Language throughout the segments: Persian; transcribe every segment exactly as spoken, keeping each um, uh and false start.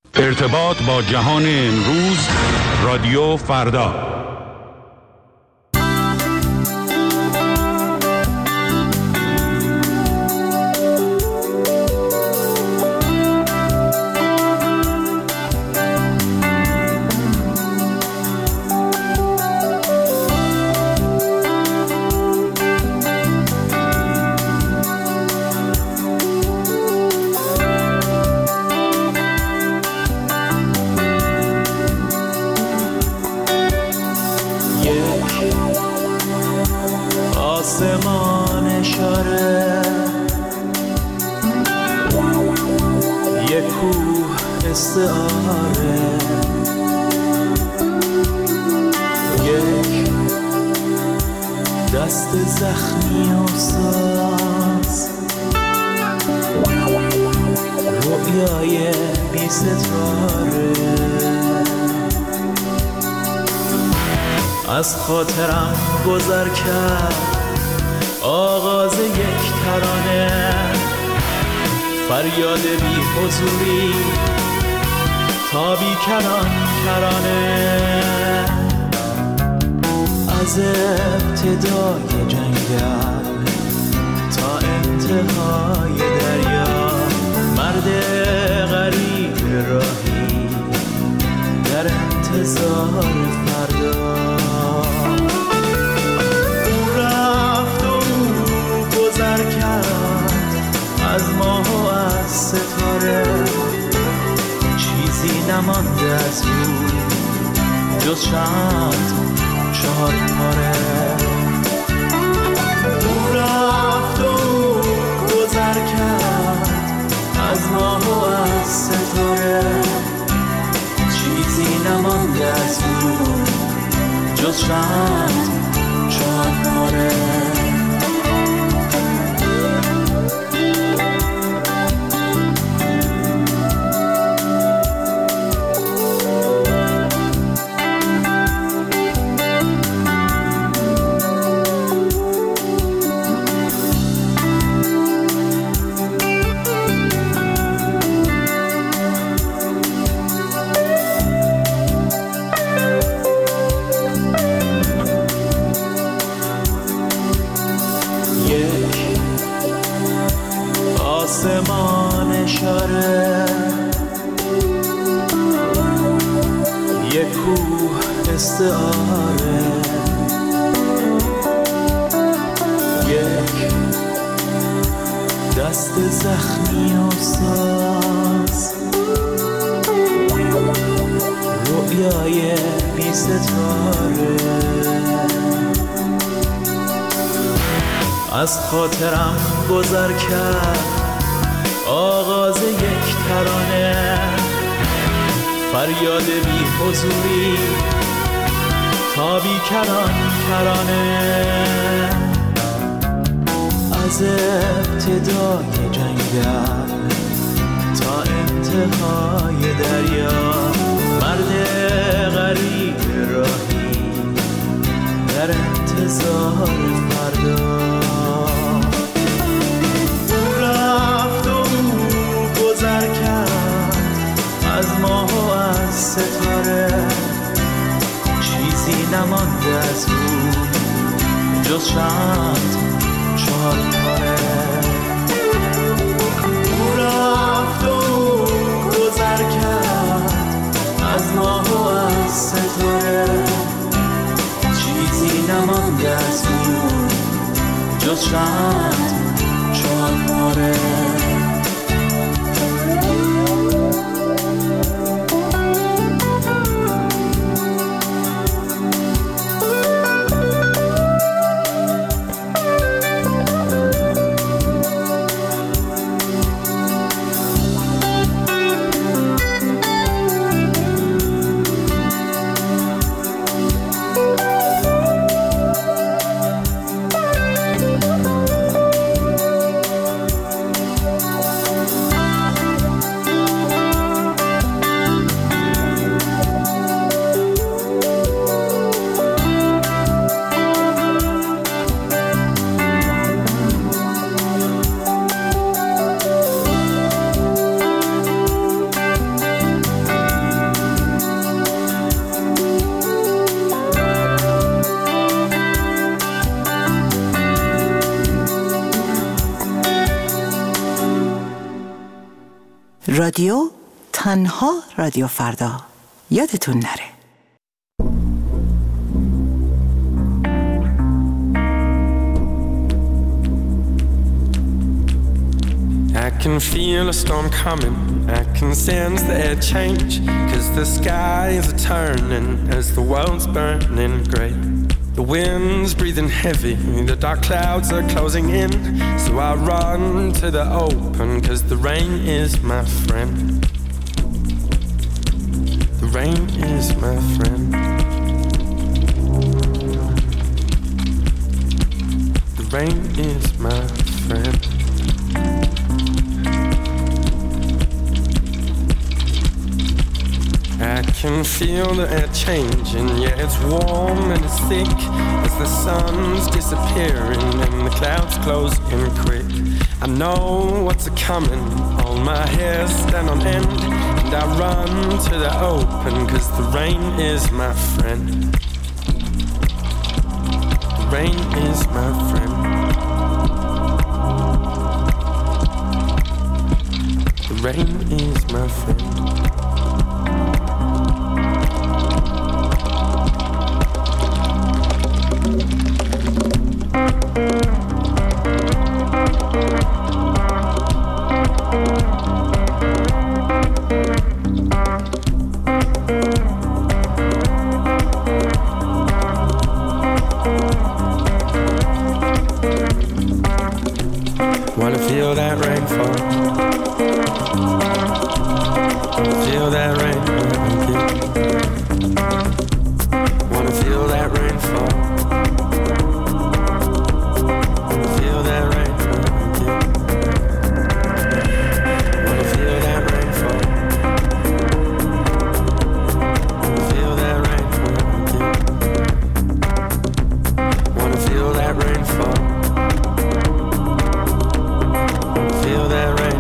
ارتباط با جهان امروز، رادیو فردا. آسمان اشاره، یک کوه استعاره، یک دست زخمی و ساز، رویای بی ستاره از خاطرم گذر کرد. آغاز یک ترانه، فریاد بی حضوری تا بی کران کرانه، از ابتدای جنگل تا انتهای دریا، مرد غریب راهی در انتظار فردا. از ماه و از ستاره چیزی نمانده از او جز چند چهار پاره. او رفت و گذر کرد از ماه و از ستاره، چیزی نمانده از او جز چند چهار پاره. آسمان اشاره، یک کوه استعاره، یک دست زخمی و ساز، رویای بی ستاره از خاطرم گذر کرد. آغاز یک ترانه، فریاد بی حضوری تا بی کران کرانه، از ابتدای جنگل تا انتهای دریا، مرد غریب راهی در انتظار فردا. از ماه و از ستاره چیزی نمانده از او جز چند چهار پاره. او رفت و گذر کرد از ماه و از ستاره، چیزی نمانده از او جز چند چهار پاره. رادیو تنها رادیو فردا یادتون نره. I can feel a storm coming, I can sense the air change, 'cause the skies are turning as the world's burning grey. The wind's breathing heavy, the dark clouds are closing in, so I run to the open, 'cause the rain is my friend. The rain is my friend. The rain is my friend. I can feel the air changing, yeah, it's warm and it's thick, as the sun's disappearing and the clouds close in quick. I know what's a-coming, all my hairs stand on end, and I run to the open, 'cause the rain is my friend. The rain is my friend. The rain is my friend. Wanna feel that rainfall. Feel that rain. Wanna feel that rainfall. Feel that rain. Wanna feel that rainfall. Feel that rain. Wanna feel that rainfall. Feel that rain.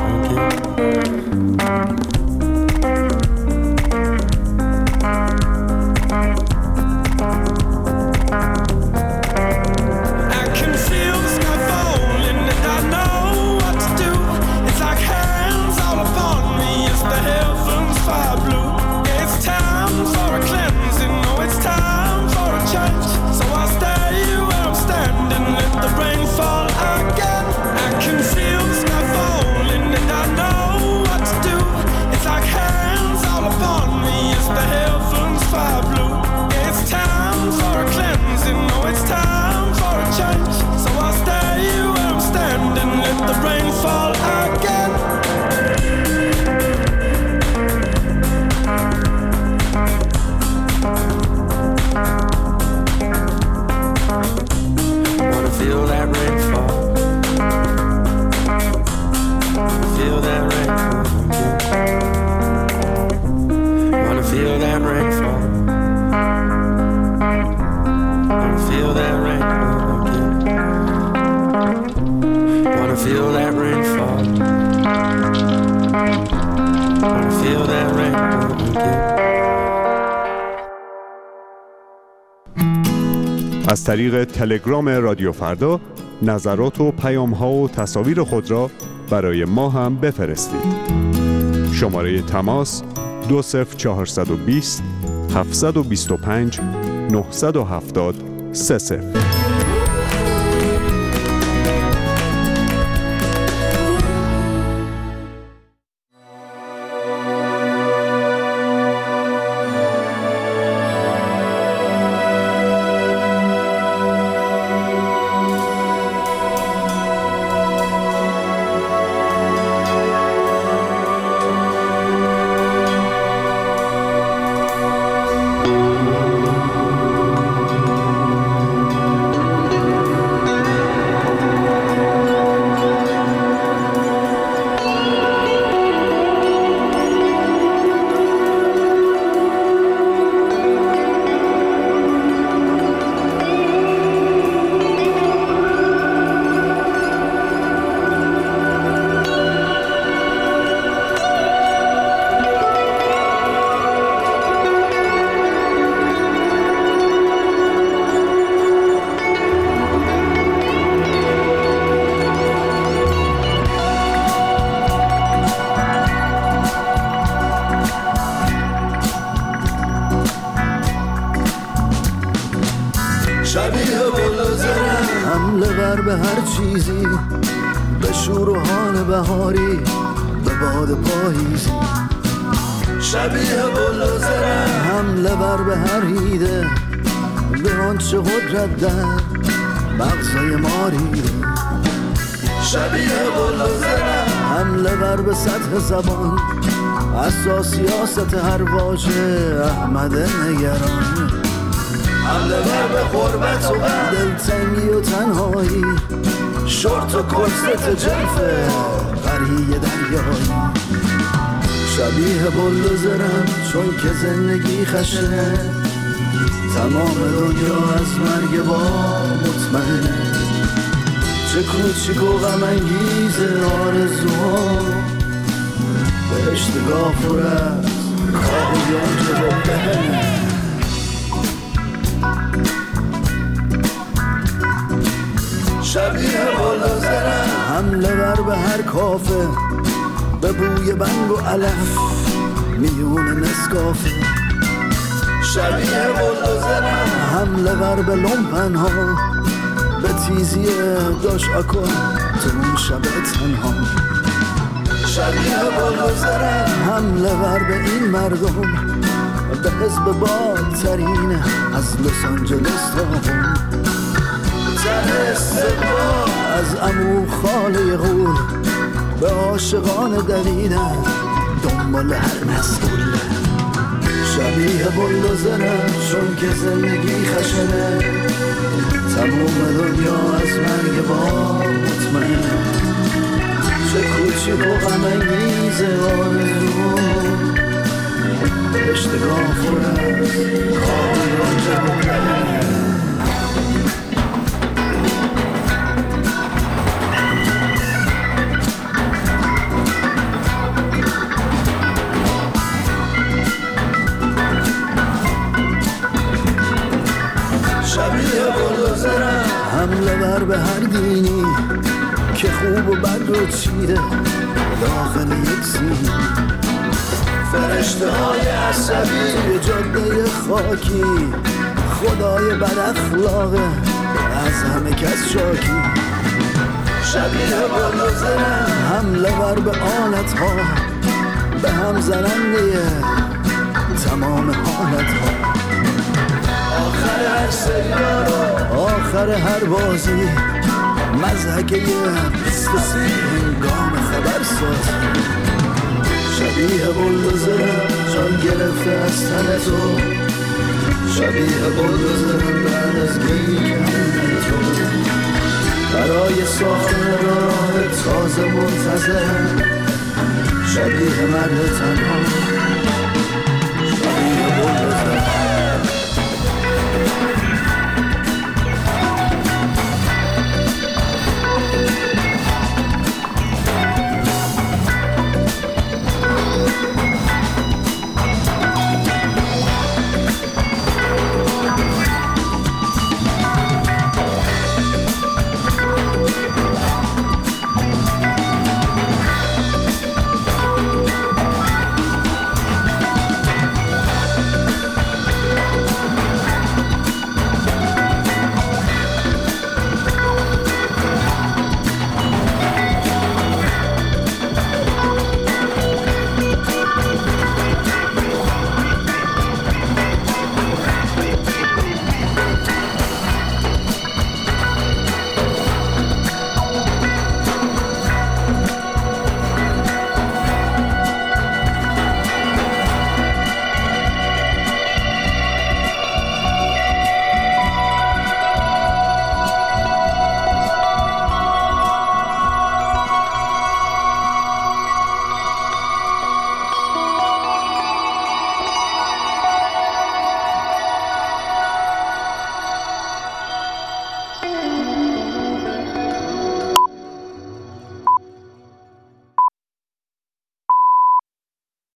I can feel the sky falling and I know what to do. It's like hands all upon me as the heavens fire blue. It's time for a cleansing, oh it's time for a change. So I'll stay where I'm standing, let the rain fall again. I can feel the sky falling and I know what to do. It's like hands all upon me as the heavens fire blue. It's time for a cleansing, oh it's time for a change. So I'll stay where I'm standing, let the rain fall again. Wanna feel that rainfall. Feel that rainfall. Wanna feel that rainfall. Wanna feel that rainfall. Wanna feel that rainfall. Wanna feel that rainfall. از طریق تلگرام رادیو فردا نظرات و پیام‌ها و تصاویر خود را برای ما هم بفرستید. شماره تماس دو صفر چهارصد و بیست هفتصد و بیست و پنج نهصد و هفتاد سه صفر. حمله ور به هر چیزی، به شور و حال بهاری، به باد پاییزی. شبیه بلوزرم حمله ور به هر هیده، به آنچه قدرت در مغزای ما ریده. شبیه بلوزرم حمله ور به سطح زبان، اساس سیاست هر واژه احمد نگران. حمله ور به غربت و دلتنگی و تنهایی، شورت و کرست جلفه قریه دریایی. شبیه بلوزرم چون که زندگی خشنه، تمام دنیا از مرگ با مطمئنه. چه کوچیک و غم انگیز آرزوها، بهشت گافور از کار یانجه و بهنه. شبیه بلوزرم حمله ور به هر کافه، به بوی بنگ و علف میون نسکافه. شبیه بلوزرم حمله ور به لومپن ها، به تیزی داش آکن تو اون شب تنها. شبیه بلوزرم حمله ور به این مردم، به حزب بالترین از لس آنجلس تا هم. ته استقبال از عمو خاله غول، به عاشقان دویدن دنبال هر مسئول. شبیه بلوزرم چون که زندگی خشنه، تموم دنیا از مرگ با مطمئنه. چه کوچیک و غم انگیز آرزو، بهشت گافور از کار یانجه و بهنه. شبیه بلوزرم حمله ور به هر دینی، که خوب و بد رو چیده داخل یک سینی. فرشته های عصبی جاده خاکی، خدای بد اخلاقه از همه کس شاکی. شبیه بلوزرم حمله ور به آلت ها، به هم زننده تمام حالت ها. آخر هر سریال و آخر هر بازی، مضحکه بیست و سی هنگام خبر سازی. شبیه بلوزرم جان گرفته از تن تو، شبیه بلوزرم بعد از گیری کردن تو. برای ساختن راه تازه منتظرم، شبیه مرد تنها